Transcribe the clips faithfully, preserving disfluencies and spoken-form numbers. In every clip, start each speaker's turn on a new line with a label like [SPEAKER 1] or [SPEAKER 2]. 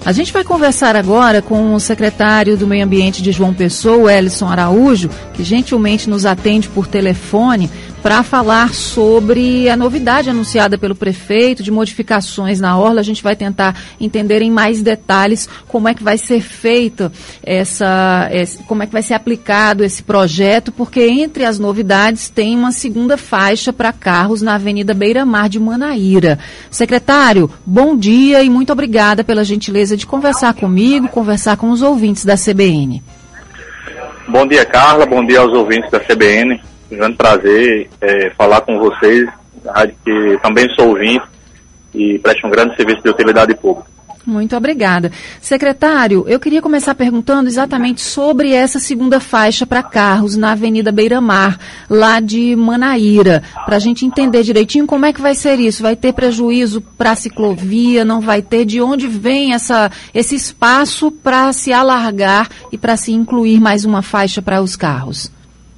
[SPEAKER 1] A gente vai conversar agora com o secretário do Meio Ambiente de João Pessoa, o Ellison Araújo, que gentilmente nos atende por telefone para falar sobre a novidade anunciada pelo prefeito de modificações na orla. A gente vai tentar entender em mais detalhes como é que vai ser feita essa, esse, como é que vai ser aplicado esse projeto, porque entre as novidades tem uma segunda faixa para carros na Avenida Beira-Mar de Manaíra. Secretário, bom dia e muito obrigada pela gentileza de conversar comigo, conversar com os ouvintes da C B N.
[SPEAKER 2] Bom dia, Carla, bom dia aos ouvintes da C B N. Um grande prazer é, falar com vocês, que também sou ouvinte e presto um grande serviço de utilidade pública.
[SPEAKER 1] Muito obrigada. Secretário, eu queria começar perguntando exatamente sobre essa segunda faixa para carros na Avenida Beira-Mar, lá de Manaíra, para a gente entender direitinho como é que vai ser isso. Vai ter prejuízo para a ciclovia, não vai ter? De onde vem essa, esse espaço para se alargar e para se incluir mais uma faixa para os carros?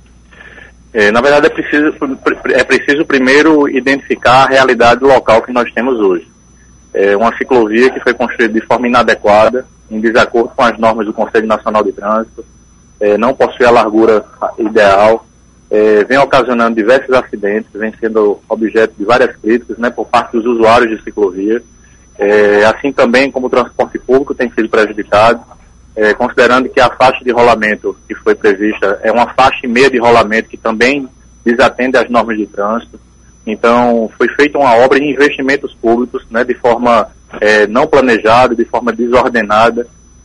[SPEAKER 2] É, na verdade, é preciso, é preciso primeiro identificar a realidade local que nós temos hoje. É uma ciclovia que foi construída de forma inadequada, em desacordo com as normas do Conselho Nacional de Trânsito, é, não possui a largura ideal, é, vem ocasionando diversos acidentes, vem sendo objeto de várias críticas, né, por parte dos usuários de ciclovia, é, assim também como o transporte público tem sido prejudicado. É, considerando que a faixa de rolamento que foi prevista é uma faixa e meia de rolamento que também desatende às normas de trânsito. Então, foi feita uma obra de investimentos públicos, né, de forma é, não planejada, de forma desordenada,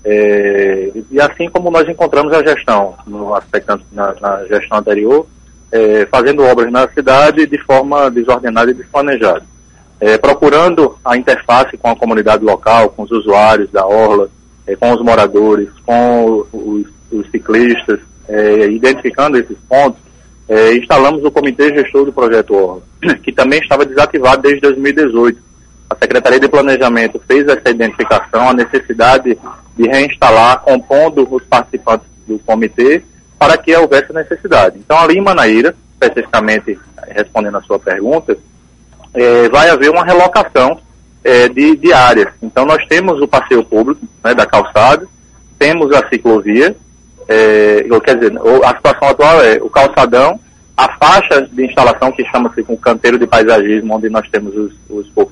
[SPEAKER 2] é, e assim como nós encontramos a gestão, no aspecto na, na gestão anterior, é, fazendo obras na cidade de forma desordenada e desplanejada. É, procurando a interface com a comunidade local, com os usuários da orla, com os moradores, com os, os ciclistas, é, identificando esses pontos, é, instalamos o Comitê Gestor do Projeto Orla, que também estava desativado desde dois mil e dezoito. A Secretaria de Planejamento fez essa identificação, a necessidade de reinstalar, compondo os participantes do comitê, para que houvesse necessidade. Então, ali em Manaíra, especificamente respondendo a sua pergunta, é, vai haver uma relocação É, de, de áreas. Então nós temos o passeio público, né, da calçada, temos a ciclovia, é, quer dizer, a situação atual é o calçadão, a faixa de instalação que chama-se com canteiro de paisagismo, onde nós temos os, os cocos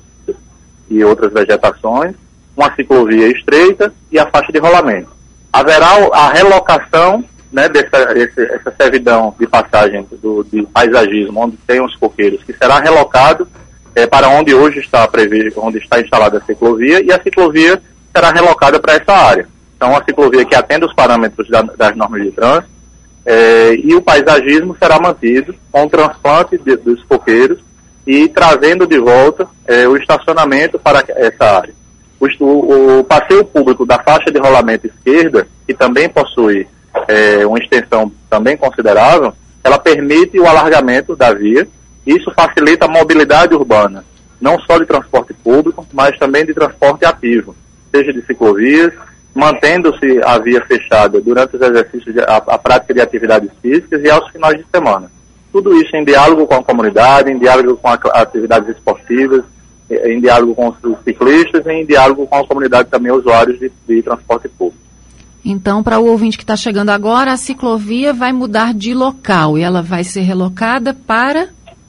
[SPEAKER 2] e outras vegetações, uma ciclovia estreita e a faixa de rolamento. Haverá a relocação, né, dessa esse, essa servidão de passagem do, de paisagismo, onde tem os coqueiros, que será relocado É, para onde hoje está previsto, onde está instalada a ciclovia, e a ciclovia será relocada para essa área. Então, a ciclovia que atende os parâmetros da, das normas de trânsito, é, e o paisagismo será mantido com o transplante de, dos coqueiros e trazendo de volta é, o estacionamento para essa área. O, o, o passeio público da faixa de rolamento esquerda, que também possui é, uma extensão também considerável, ela permite o alargamento da via. Isso facilita a mobilidade urbana, não só de transporte público, mas também de transporte ativo, seja de ciclovias, mantendo-se a via fechada durante os exercícios, de, a, a prática de atividades físicas e aos finais de semana. Tudo isso em diálogo com a comunidade, em diálogo com a, atividades esportivas, em diálogo com os ciclistas e em diálogo com a comunidade também, usuários de, de transporte público.
[SPEAKER 1] Então, para o ouvinte que está chegando agora, a ciclovia vai mudar de local e ela vai ser relocada para...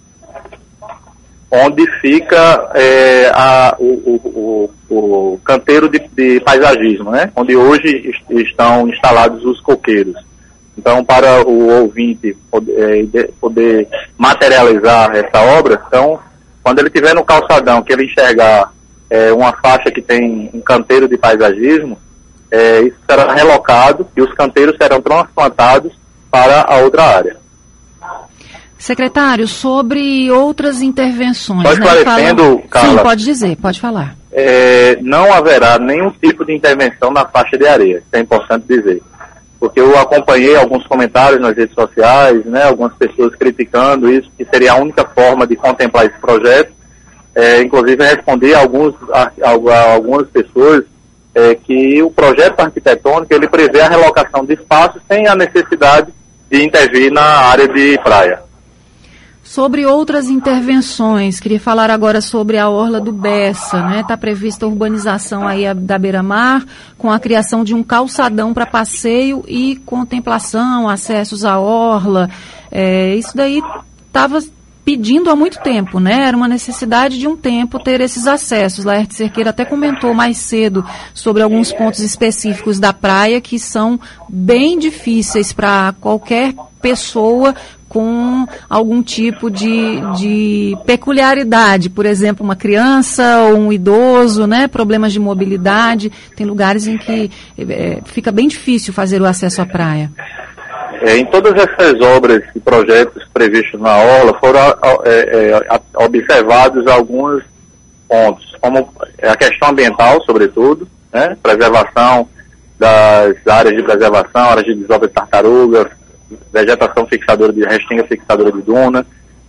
[SPEAKER 2] onde fica é, a, o, o, o, o canteiro de, de paisagismo, né? Onde hoje est- estão instalados os coqueiros. Então, para o ouvinte poder, é, poder materializar essa obra, então, quando ele estiver no calçadão, que ele enxergar é, uma faixa que tem um canteiro de paisagismo, é, isso será relocado e os canteiros serão transplantados para a outra área.
[SPEAKER 1] Secretário, sobre outras intervenções...
[SPEAKER 2] Só esclarecendo,
[SPEAKER 1] né? Fala...
[SPEAKER 2] Carla...
[SPEAKER 1] Sim, pode dizer, pode falar.
[SPEAKER 2] É, não haverá nenhum tipo de intervenção na faixa de areia, isso é importante dizer. Porque eu acompanhei alguns comentários nas redes sociais, né, algumas pessoas criticando isso, que seria a única forma de contemplar esse projeto. É, inclusive, respondi a, alguns, a, a algumas pessoas é, que o projeto arquitetônico ele prevê a relocação de espaços sem a necessidade de intervir na área de praia.
[SPEAKER 1] Sobre outras intervenções, queria falar agora sobre a orla do Bessa, né? Está prevista a urbanização aí da beira-mar, com a criação de um calçadão para passeio e contemplação, acessos à orla. É, isso daí estava pedindo há muito tempo, né? Era uma necessidade de um tempo ter esses acessos. Laerte Cerqueira até comentou mais cedo sobre alguns pontos específicos da praia que são bem difíceis para qualquer pessoa com algum tipo de, de peculiaridade, por exemplo, uma criança ou um idoso, né, problemas de mobilidade. Tem lugares em que é, fica bem difícil fazer o acesso à praia.
[SPEAKER 2] É, em todas essas obras e projetos previstos na orla foram é, é, observados alguns pontos, como a questão ambiental, sobretudo, né, preservação das áreas de preservação, áreas de desova de tartarugas, vegetação fixadora de restinga fixadora de duna,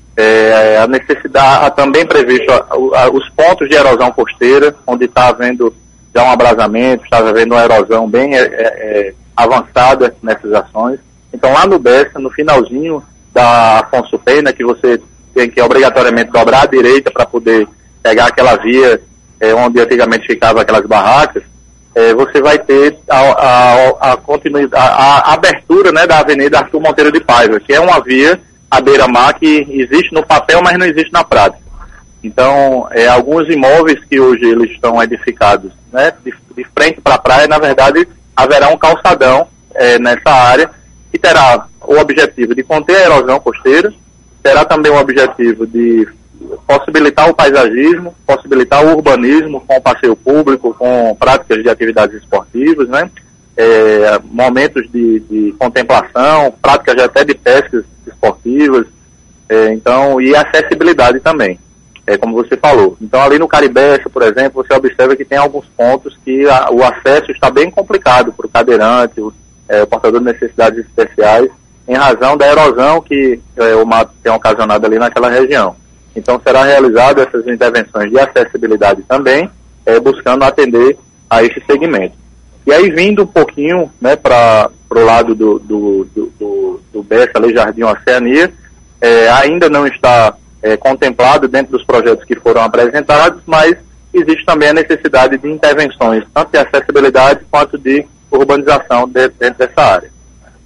[SPEAKER 2] é, a necessidade, também previsto a, a, os pontos de erosão costeira, onde está havendo já um abrasamento, está havendo uma erosão bem é, é, avançada nessas ações. Então lá no Bessa, no finalzinho da Afonso Pena, que você tem que obrigatoriamente dobrar à direita para poder pegar aquela via é, onde antigamente ficavam aquelas barracas, É, você vai ter a, a, a, continuidade, a, a abertura, né, da Avenida Arthur Monteiro de Paiva, que é uma via à beira-mar que existe no papel, mas não existe na prática. Então, é, alguns imóveis que hoje eles estão edificados, né, de, de frente para a praia, na verdade, haverá um calçadão é, nessa área que terá o objetivo de conter a erosão costeira, terá também o objetivo de possibilitar o paisagismo, possibilitar o urbanismo com o passeio público, com práticas de atividades esportivas, né? É, momentos de, de contemplação, práticas até de pescas esportivas, é, então, e acessibilidade também, é, como você falou. Então, ali no Caribeça, por exemplo, você observa que tem alguns pontos que a, o acesso está bem complicado para o cadeirante, o, é, o portador de necessidades especiais, em razão da erosão que é, o mato tem ocasionado ali naquela região. Então, será realizado essas intervenções de acessibilidade também, é, buscando atender a esse segmento. E aí, vindo um pouquinho, né, para o lado do, do, do, do, do Bessa, ali, Jardim Oceania, é, ainda não está é, contemplado dentro dos projetos que foram apresentados, mas existe também a necessidade de intervenções, tanto de acessibilidade quanto de urbanização de, dentro dessa área.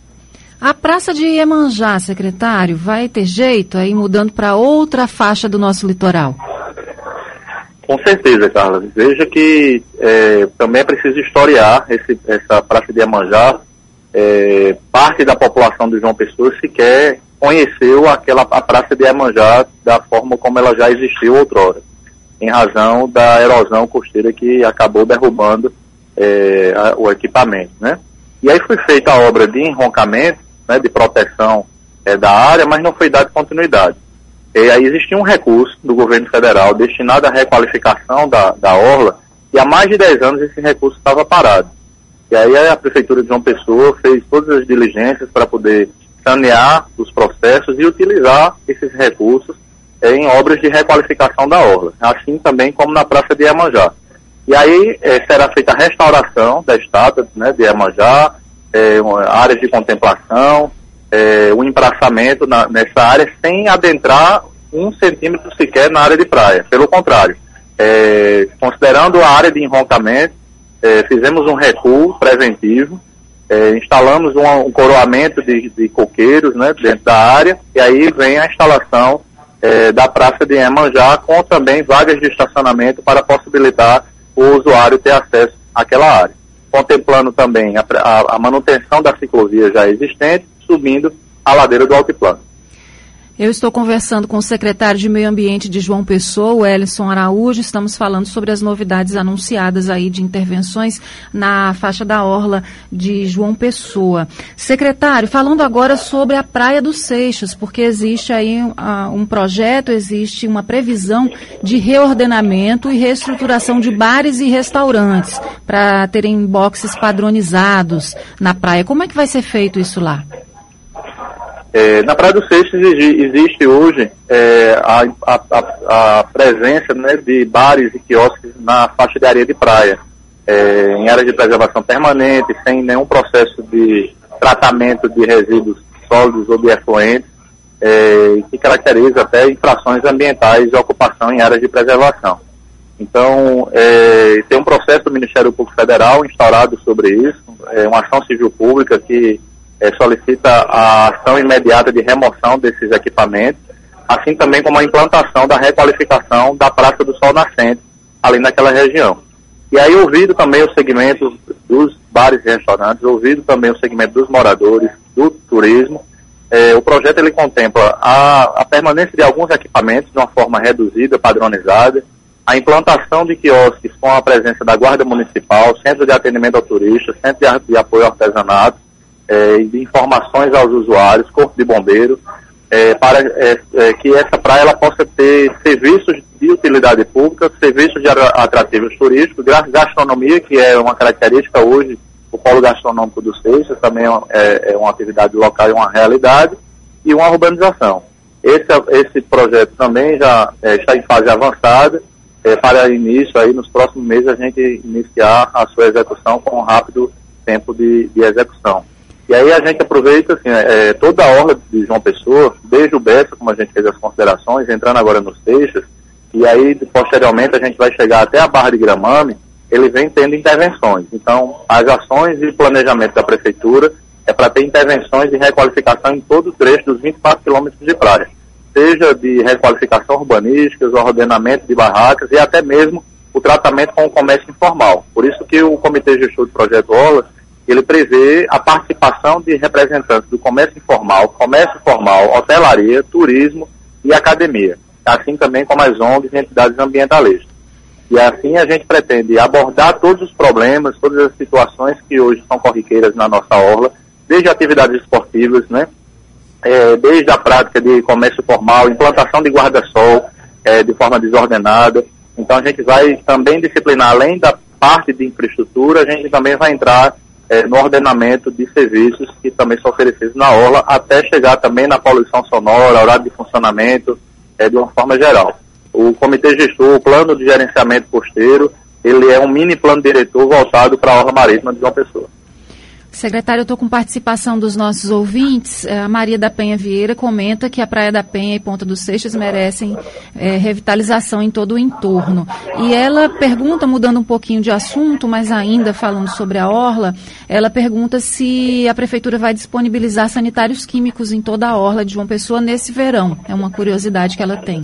[SPEAKER 1] A Praça de Iemanjá, secretário, vai ter jeito aí mudando para outra faixa do nosso litoral?
[SPEAKER 2] Com certeza, Carla. Veja que é, também é preciso historiar esse, essa Praça de Iemanjá. É, parte da população de João Pessoa sequer conheceu aquela, a Praça de Iemanjá da forma como ela já existiu outrora, em razão da erosão costeira que acabou derrubando é, a, o equipamento, né? E aí foi feita a obra de enroncamento, né, de proteção é, da área, mas não foi dada continuidade. E aí existia um recurso do governo federal destinado à requalificação da, da orla, e há mais de dez anos esse recurso estava parado. E aí a Prefeitura de João Pessoa fez todas as diligências para poder sanear os processos e utilizar esses recursos é, em obras de requalificação da orla, assim também como na Praça de Iemanjá. E aí é, será feita a restauração da estátua, né, de Iemanjá, é, áreas de contemplação, é, o empraçamento na, nessa área sem adentrar um centímetro sequer na área de praia. Pelo contrário, é, considerando a área de enroncamento, é, fizemos um recuo preventivo, é, instalamos um, um coroamento de, de coqueiros, né, dentro da área, e aí vem a instalação é, da Praça de Iemanjá, com também vagas de estacionamento para possibilitar o usuário ter acesso àquela área, contemplando também a, a, a manutenção da ciclovia já existente, subindo a ladeira do altiplano.
[SPEAKER 1] Eu estou conversando com o secretário de Meio Ambiente de João Pessoa, o Ellison Araújo. Estamos falando sobre as novidades anunciadas aí de intervenções na faixa da orla de João Pessoa. Secretário, falando agora sobre a Praia dos Seixos, porque existe aí uh, um projeto, existe uma previsão de reordenamento e reestruturação de bares e restaurantes para terem boxes padronizados na praia. Como é que vai ser feito isso lá?
[SPEAKER 2] É, na Praia dos Seixos existe hoje é, a, a, a presença, né, de bares e quiosques na faixa de areia de praia, é, em áreas de preservação permanente, sem nenhum processo de tratamento de resíduos sólidos ou de efluentes. é, que caracteriza até infrações ambientais de ocupação em áreas de preservação. Então, é, tem um processo do Ministério Público Federal instaurado sobre isso, é uma ação civil pública que é, solicita a ação imediata de remoção desses equipamentos, assim também como a implantação da requalificação da Praça do Sol Nascente, ali naquela região. E aí, ouvido também o segmento dos bares e restaurantes, ouvido também o segmento dos moradores, do turismo, é, o projeto ele contempla a, a permanência de alguns equipamentos de uma forma reduzida, padronizada, a implantação de quiosques com a presença da Guarda Municipal, Centro de Atendimento ao Turista, Centro de, de Apoio ao Artesanato, é, e de informações aos usuários, Corpo de Bombeiro, é, para é, é, que essa praia ela possa ter serviços de utilidade pública, serviços de atrativos turísticos, gastronomia, que é uma característica hoje, o polo gastronômico do Seixas, também é, é uma atividade local e uma realidade, e uma urbanização. Esse, esse projeto também já é, está em fase avançada, É, para início, aí, nos próximos meses, a gente iniciar a sua execução com um rápido tempo de, de execução. E aí a gente aproveita assim, é, toda a orla de João Pessoa, desde o Bessa, como a gente fez as considerações, entrando agora nos Seixas, e aí posteriormente a gente vai chegar até a Barra de Gramame, ele vem tendo intervenções. Então, as ações e planejamento da Prefeitura é para ter intervenções de requalificação em todo o trecho dos vinte e quatro quilômetros de praia, seja de requalificação urbanística, o ordenamento de barracas e até mesmo o tratamento com o comércio informal. Por isso que o Comitê Gestor do Projeto Orla, ele prevê a participação de representantes do comércio informal, comércio formal, hotelaria, turismo e academia, assim também como as O N Gs e entidades ambientalistas. E assim a gente pretende abordar todos os problemas, todas as situações que hoje são corriqueiras na nossa orla, desde atividades esportivas, né? É, desde a prática de comércio formal, implantação de guarda-sol é, de forma desordenada. Então a gente vai também disciplinar, além da parte de infraestrutura, a gente também vai entrar é, no ordenamento de serviços que também são oferecidos na orla, até chegar também na poluição sonora, horário de funcionamento, é, de uma forma geral. O Comitê Gestor, o Plano de Gerenciamento Costeiro, ele é um mini plano diretor voltado para a orla marítima de João Pessoa.
[SPEAKER 1] Secretário, eu estou com participação dos nossos ouvintes. A Maria da Penha Vieira comenta que a Praia da Penha e Ponta dos Seixas merecem é, revitalização em todo o entorno. E ela pergunta, mudando um pouquinho de assunto, mas ainda falando sobre a orla, ela pergunta se a Prefeitura vai disponibilizar sanitários químicos em toda a orla de João Pessoa nesse verão. É uma curiosidade que ela tem.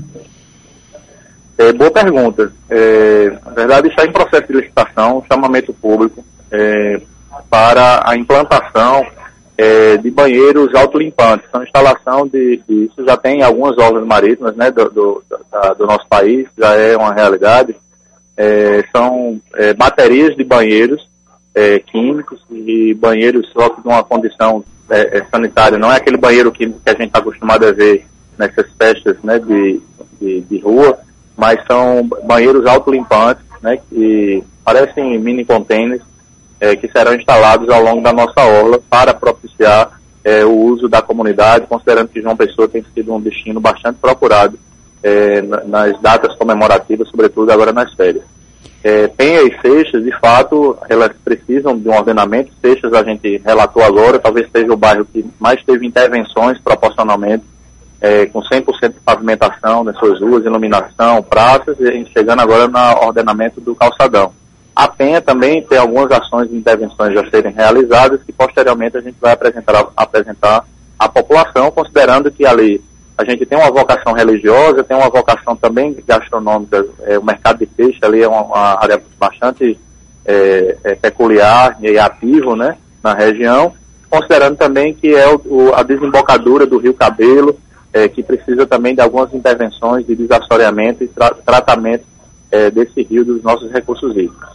[SPEAKER 2] É, boa pergunta. É, na verdade, está em processo de licitação, chamamento público, é, para a implantação é, de banheiros autolimpantes. Então, instalação de, de isso já tem algumas orlas marítimas, né, do, do, da, do nosso país, já é uma realidade. É, são é, baterias de banheiros é, químicos e banheiros só de uma condição é, é, sanitária. Não é aquele banheiro químico que a gente está acostumado a ver nessas festas, né, de, de, de rua, mas são banheiros autolimpantes, né, que parecem mini containers, É, que serão instalados ao longo da nossa orla para propiciar é, o uso da comunidade, considerando que João Pessoa tem sido um destino bastante procurado é, nas datas comemorativas, sobretudo agora nas férias. É, Penha e Seixas, de fato, elas precisam de um ordenamento. Seixas a gente relatou agora, talvez seja o bairro que mais teve intervenções proporcionalmente, é, com cem por cento de pavimentação nas suas ruas, iluminação, praças, e chegando agora no ordenamento do calçadão. A Penha também tem algumas ações de intervenções a serem realizadas que posteriormente a gente vai apresentar, apresentar à população, considerando que ali a gente tem uma vocação religiosa, tem uma vocação também gastronômica, é, o mercado de peixe ali é uma, uma área bastante é, é, peculiar e ativo, né, na região, considerando também que é o, o, a desembocadura do Rio Cabelo, é, que precisa também de algumas intervenções de desassoreamento e tra tratamento é, desse rio dos nossos recursos hídricos.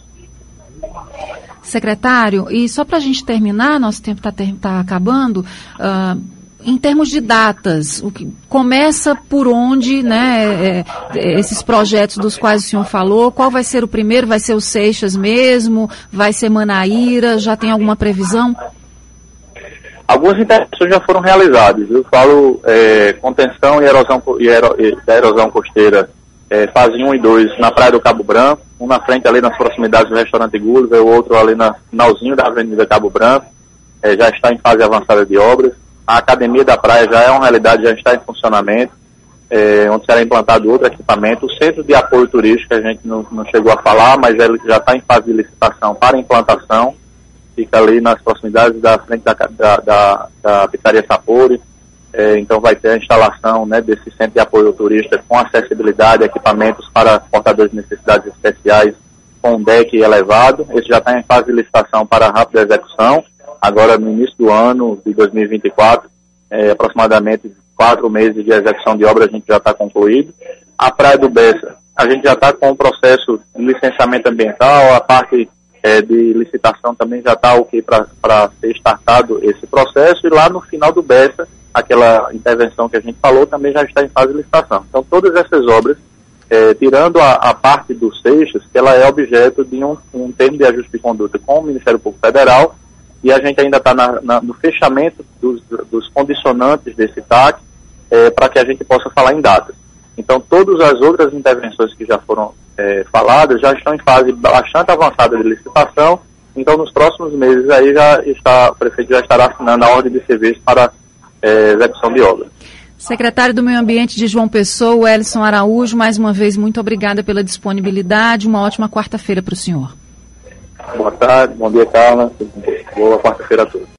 [SPEAKER 1] Secretário, e só para a gente terminar, nosso tempo está tá acabando, uh, em termos de datas, o que começa por onde, né, é, esses projetos dos quais o senhor falou, qual vai ser o primeiro? Vai ser o Seixas mesmo? Vai ser Manaíra? Já tem alguma previsão?
[SPEAKER 2] Algumas intervenções já foram realizadas. Eu falo é, contenção e erosão, e ero, e da erosão costeira, é, fase um e dois na Praia do Cabo Branco, um na frente ali nas proximidades do restaurante Gulliver, o outro ali no finalzinho da Avenida Cabo Branco, é, já está em fase avançada de obras. A Academia da Praia já é uma realidade, já está em funcionamento, é, onde será implantado outro equipamento. O Centro de Apoio Turístico, a gente não, não chegou a falar, mas ele já está em fase de licitação para implantação. Fica ali nas proximidades da frente da, da, da, da Pizzaria Sapori. É, então vai ter a instalação, né, desse Centro de Apoio Turístico com acessibilidade, equipamentos para portadores de necessidades especiais com um deck elevado. Esse já está em fase de licitação para rápida execução. Agora, no início do ano de dois mil e vinte e quatro, é, aproximadamente quatro meses de execução de obra, a gente já está concluído. A Praia do Bessa, a gente já está com o processo de licenciamento ambiental, a parte é, de licitação também já está ok para ser startado esse processo, e lá no final do Bessa, aquela intervenção que a gente falou, também já está em fase de licitação. Então, todas essas obras, é, tirando a, a parte dos Seixas, que ela é objeto de um, um termo de ajuste de conduta com o Ministério Público Federal, e a gente ainda está no fechamento dos, dos condicionantes desse T A C, é, para que a gente possa falar em datas. Então, todas as outras intervenções que já foram é, faladas já estão em fase bastante avançada de licitação. Então, nos próximos meses aí já está, o prefeito já estará assinando a ordem de serviço para é, execução de obras.
[SPEAKER 1] Secretário do Meio Ambiente de João Pessoa, Ellison Araújo, mais uma vez, muito obrigada pela disponibilidade. Uma ótima quarta-feira para o senhor.
[SPEAKER 2] Boa tarde, bom dia, Carla. Boa quarta-feira a todos.